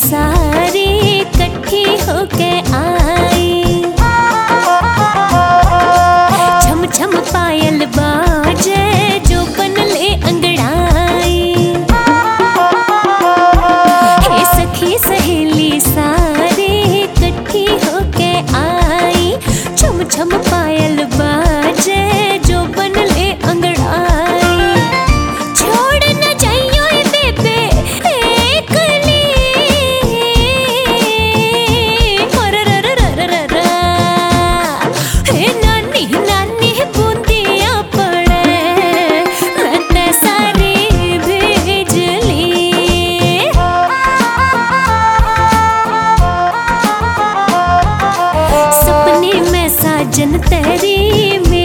सारी इकट्ठी होके आई। छम छम पायल बाजे जो बनले अंगड़ाई। हे सखी सहेली सारी इकट्ठी होके आई। छम छम पायल बाजे जो बनले अंगड़ाई। छोड़ न जाइयो बेबे एकली, हे नानी नानी बूंदिया पड़े मैं सारी भेजली। सपने में साजन तेरी